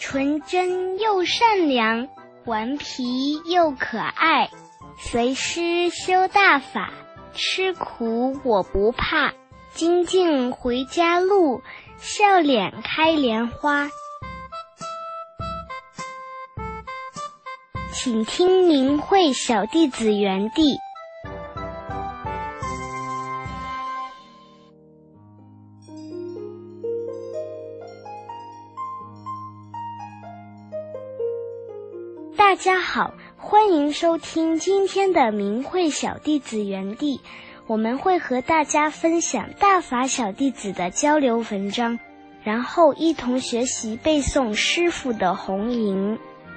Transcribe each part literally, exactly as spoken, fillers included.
纯真又善良，顽皮又可爱。随师修大法，吃苦我不怕。精进回家路，笑脸开莲花。请听明慧小弟子园地。大家好，欢迎收听今天的明慧小弟子园地。我们会和大家分享大法小弟子的交流文章，然后一同学习背诵师父的弘吟。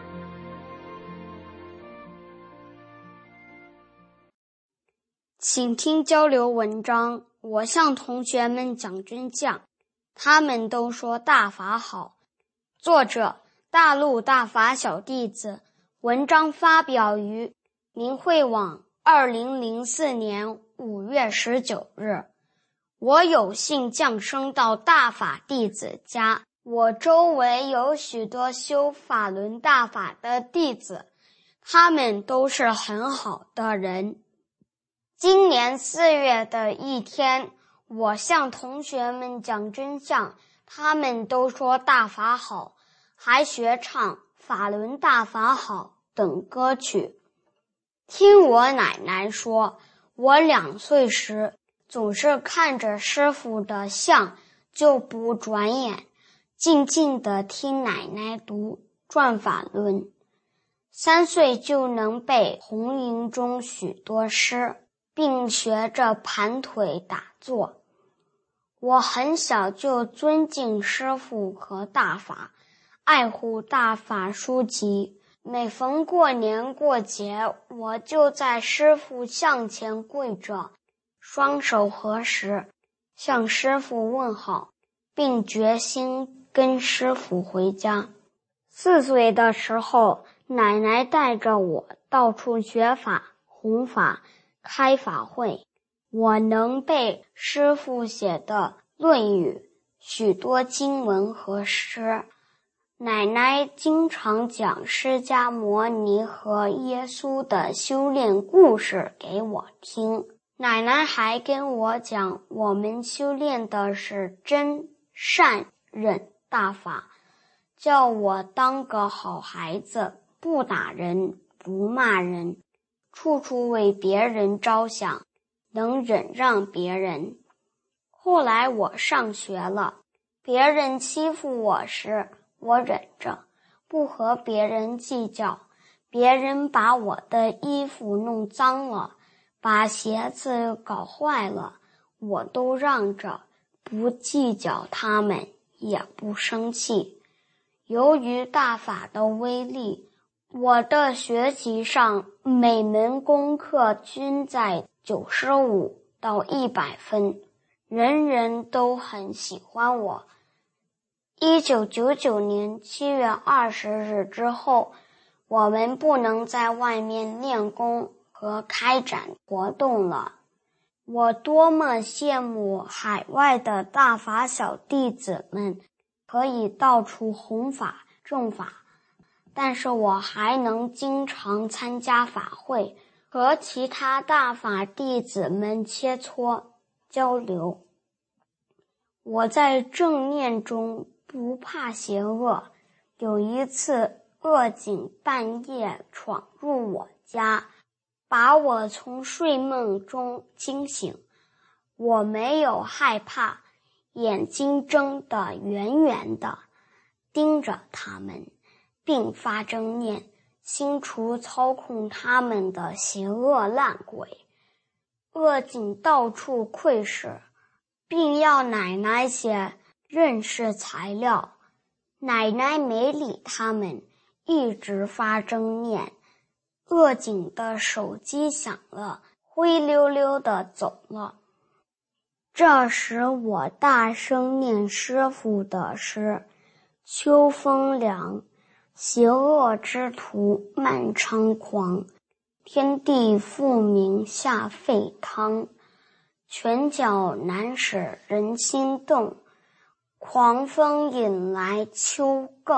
请听交流文章。我向同学们讲真相，他们都说大法好。作者：大陆大法小弟子。文章发表于明慧网二零零四年五月十九日。我有幸降生到大法弟子家，我周围有许多修法轮大法的弟子，他们都是很好的人。今年四月的一天，我向同学们讲真相，他们都说大法好，还学唱法轮大法好等歌曲。听我奶奶说，我两岁时总是看着师父的像就不转眼，静静地听奶奶读转法轮。三岁就能背弘吟中许多诗，并学着盘腿打坐。我很小就尊敬师父和大法，爱护大法书籍。每逢过年过节，我就在师父像前跪着，双手合十，向师父问好，并决心跟师父回家。四岁的时候，奶奶带着我到处学法、弘法、开法会。我能背师父写的《论语》，许多经文和诗。奶奶经常讲释迦牟尼和耶稣的修炼故事给我听。奶奶还跟我讲，我们修炼的是真、善、忍大法，叫我当个好孩子，不打人，不骂人，处处为别人着想，能忍让别人。后来我上学了，别人欺负我时，我忍着，不和别人计较。别人把我的衣服弄脏了，把鞋子搞坏了，我都让着，不计较他们，也不生气。由于大法的威力，我的学习上每门功课均在九十五到一百分，人人都很喜欢我。一九九九年七月二十日之后，我们不能在外面练功和开展活动了。我多么羡慕海外的大法小弟子们可以到处弘法正法，但是我还能经常参加法会，和其他大法弟子们切磋交流。我在正念中不怕邪恶。有一次，恶警半夜闯入我家，把我从睡梦中惊醒。我没有害怕，眼睛睁得圆圆的，盯着他们，并发正念，清除操控他们的邪恶烂鬼。恶警到处窥视，并要奶奶写认识材料。奶奶没理他们，一直发正念。恶警的手机响了，灰溜溜地走了。这时我大声念师父的诗：秋风凉，邪恶之徒漫猖狂，天地复明下沸汤，拳脚难使人心动，狂风引来秋更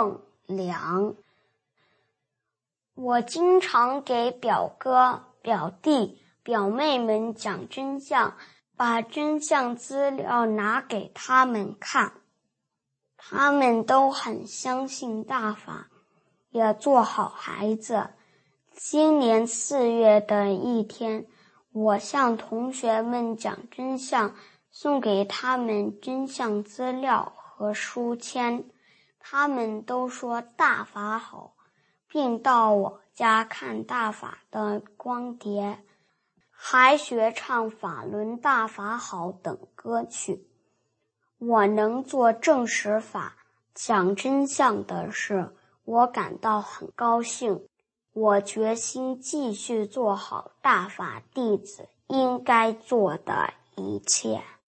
粮。我经常给表哥、表弟、表妹们讲真相，把真相资料拿给他们看。他们都很相信大法，也做好孩子。今年四月的一天，我向同学们讲真相，送给他们真相资料和书签。他们都说大法好，并到我家看大法的光碟，还学唱法轮大法好等歌曲。我能做正实法，讲真相的事，我感到很高兴。我决心继续做好大法弟子应该做的一切。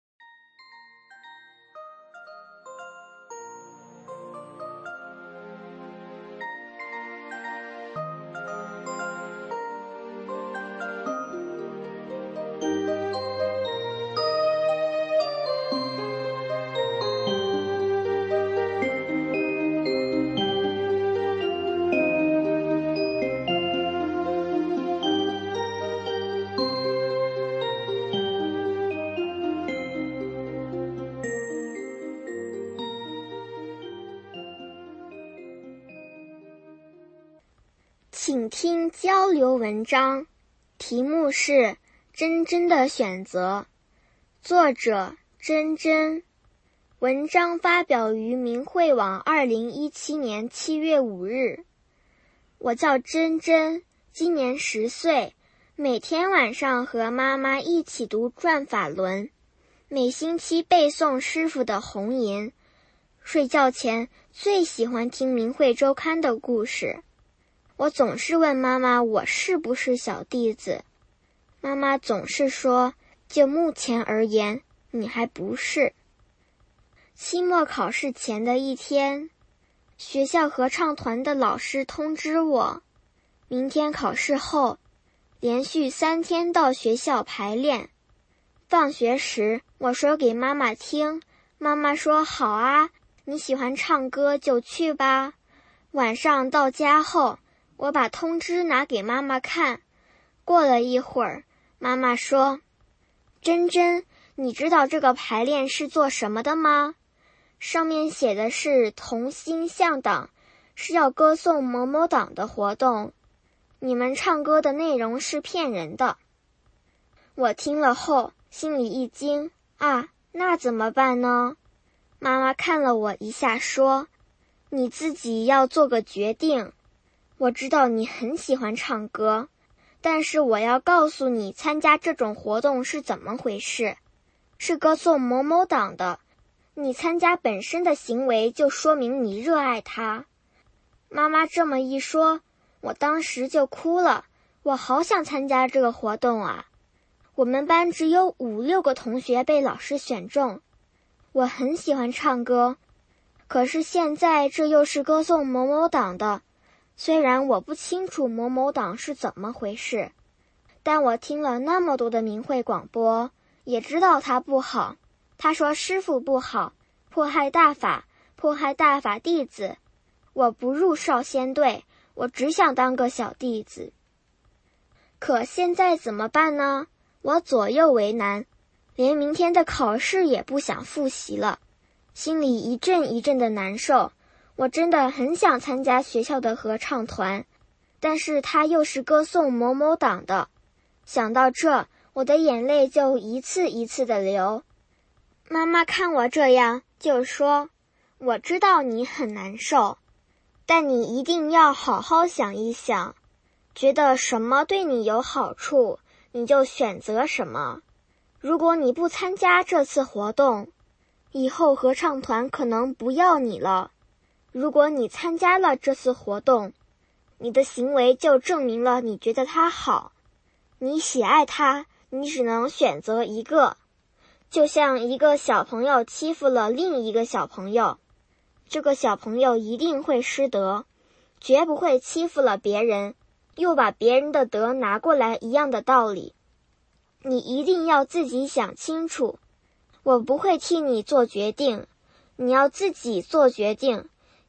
请听交流文章，题目是《真真的选择》，作者真真。文章发表于明慧网二零一七年七月五日。我叫真真，今年十岁，每天晚上和妈妈一起读转法轮，每星期背诵师父的弘言。睡觉前最喜欢听明慧周刊的故事。我总是问妈妈我是不是小弟子，妈妈总是说就目前而言你还不是。期末考试前的一天，学校合唱团的老师通知我，明天考试后连续三天到学校排练。放学时我说给妈妈听，妈妈说好啊，你喜欢唱歌就去吧。晚上到家后，我把通知拿给妈妈看，过了一会儿，妈妈说：“真真，你知道这个排练是做什么的吗？上面写的是同心向党，是要歌颂某某党的活动。你们唱歌的内容是骗人的。”我听了后，心里一惊，啊，那怎么办呢？妈妈看了我一下说：“你自己要做个决定。我知道你很喜欢唱歌，但是我要告诉你参加这种活动是怎么回事，是歌颂某某党的，你参加本身的行为就说明你热爱它。”妈妈这么一说，我当时就哭了，我好想参加这个活动啊。我们班只有五六个同学被老师选中，我很喜欢唱歌，可是现在这又是歌颂某某党的。虽然我不清楚某某党是怎么回事，但我听了那么多的明慧广播，也知道他不好。他说师父不好，迫害大法，迫害大法弟子。我不入少先队，我只想当个小弟子。可现在怎么办呢？我左右为难，连明天的考试也不想复习了，心里一阵一阵的难受。我真的很想参加学校的合唱团，但是他又是歌颂某某党的。想到这，我的眼泪就一次一次的流。妈妈看我这样，就说：“我知道你很难受，但你一定要好好想一想，觉得什么对你有好处，你就选择什么。如果你不参加这次活动，以后合唱团可能不要你了。如果你参加了这次活动，你的行为就证明了你觉得它好，你喜爱它，你只能选择一个。就像一个小朋友欺负了另一个小朋友，这个小朋友一定会失德，绝不会欺负了别人，又把别人的德拿过来一样的道理。你一定要自己想清楚，我不会替你做决定，你要自己做决定。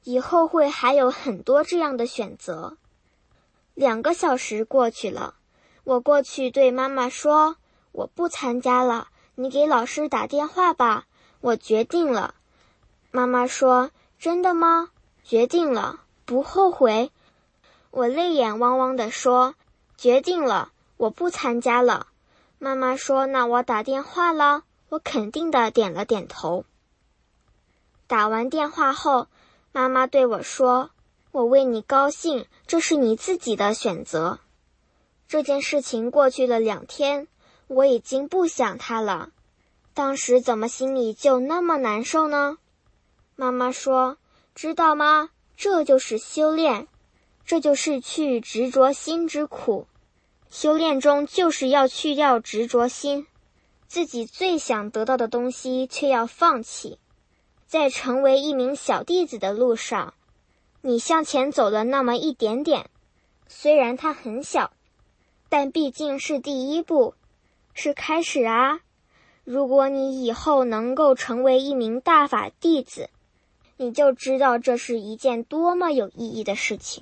以后会还有很多这样的选择。两个小时过去了，我过去对妈妈说，我不参加了，你给老师打电话吧，我决定了。妈妈说，真的吗？决定了，不后悔？我泪眼汪汪地说，决定了，我不参加了。妈妈说，那我打电话了。我肯定地点了点头。打完电话后，妈妈对我说，我为你高兴，这是你自己的选择。这件事情过去了两天，我已经不想它了。当时怎么心里就那么难受呢？妈妈说，知道吗？这就是修炼，这就是去执着心之苦。修炼中就是要去掉执着心，自己最想得到的东西却要放弃。在成为一名小弟子的路上，你向前走了那么一点点，虽然它很小，但毕竟是第一步，是开始啊。如果你以后能够成为一名大法弟子，你就知道这是一件多么有意义的事情。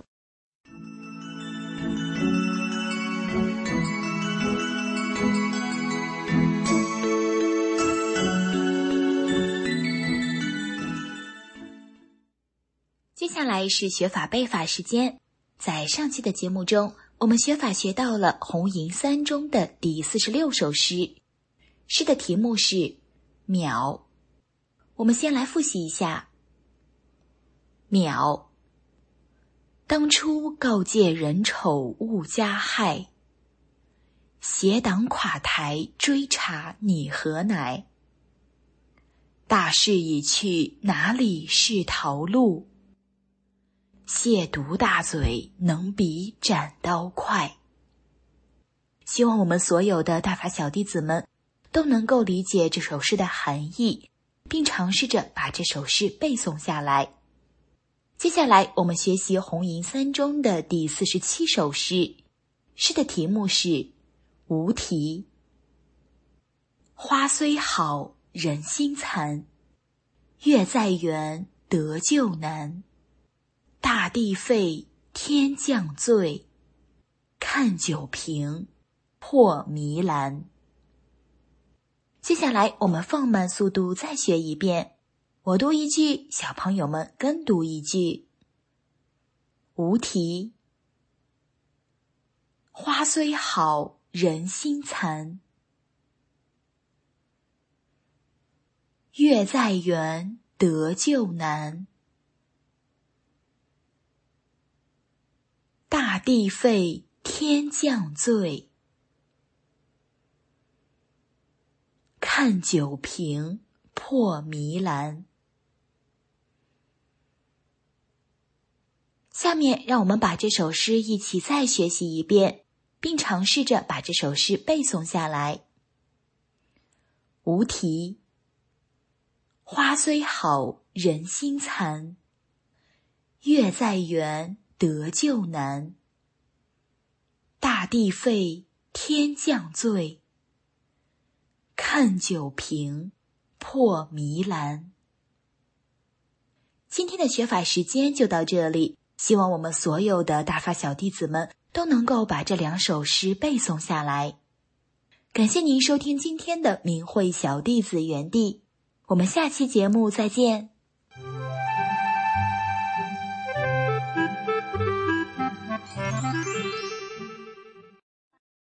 接下来是学法背法时间。在上期的节目中，我们学法学到了红银三中的第四十六首诗，诗的题目是渺。我们先来复习一下。渺，当初告诫人丑勿加害，邪党垮台追查你何乃？大势已去，哪里是逃路？亵渎大嘴，能比斩刀快。希望我们所有的大法小弟子们都能够理解这首诗的含义，并尝试着把这首诗背诵下来。接下来我们学习红银三中的第四十七首诗，诗的题目是无题。花虽好，人心残，月在圆，得救难。大地废，天降罪，看酒瓶，破迷栏。接下来我们放慢速度再学一遍，我读一句，小朋友们跟读一句。无题。花虽好，人心残，月在圆，得救难。大地废，天降罪，看酒瓶，破迷栏。下面让我们把这首诗一起再学习一遍，并尝试着把这首诗背诵下来。无题。花虽好，人心残，月在圆，得救难。大地废，天降罪，看酒瓶，破迷栏。今天的学法时间就到这里，希望我们所有的大法小弟子们都能够把这两首诗背诵下来。感谢您收听今天的明慧小弟子园地，我们下期节目再见。 Thank you.